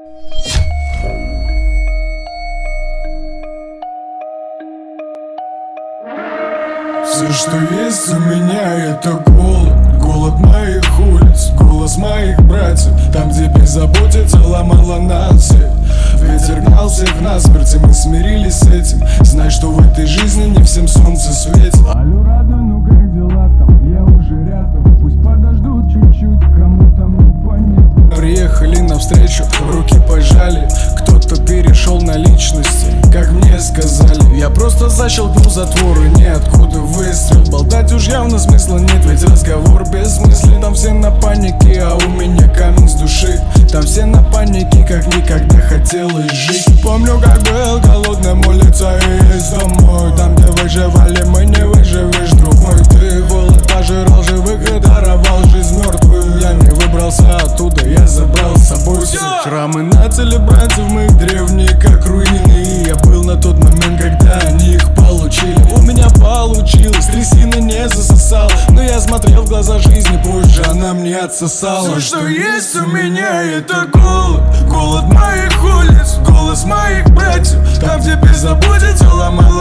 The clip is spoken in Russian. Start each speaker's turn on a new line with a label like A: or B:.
A: Все, что есть у меня, это голод. Голод моих улиц, голос моих братьев. Там, где беззаботица ломала нации. Ветер гнал всех насмерть, и мы смирились с этим. Знай, что в этой жизни не всем солнце светит. Алло, родной, ну как дела там? Я уже рядом. Пусть подождут чуть-чуть, кому там не понять. Приехали навстречу, руки пожали. Кто-то перешел на личности, как мне сказали. Я просто защелкнул затвор, и ниоткуда выстрел. Болтать уж явно смысла нет, ведь разговор бессмыслен. Там все на панике, а у меня камень с души. Там все на панике, как никогда хотелось жить. Помню, как был голодным, улица и есть домой. Там, где выживали, мы не выживешь, друг мой. Ты голод пожирал живых и даровал жизнь мертвым. Я не выбрался оттуда, я забрал с собой все. Шрамы на теле братьев моих древние, как руины. И я был на тот момент, когда они их получили. У меня получилось, трясина не засосал. Но я смотрел в глаза жизни, позже она мне отсосала. Все, что есть у меня, это голод. Голод моих улиц, голос моих братьев. Там, где беззаботица ломала